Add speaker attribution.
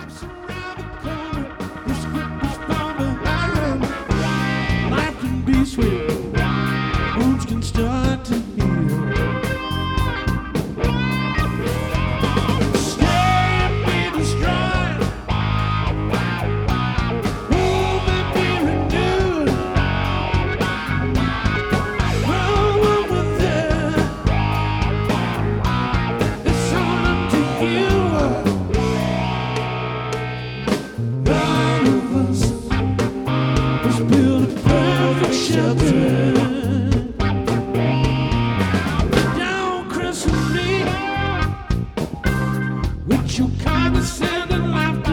Speaker 1: Cops around the corner, the script is from behind. Life can be sweet, wounds can start to heal. Stay and be destroyed, move and be renewed. Roll over there, it's all up to you. All of us must build a perfect shelter. Don't crescent me with your condescending laughter.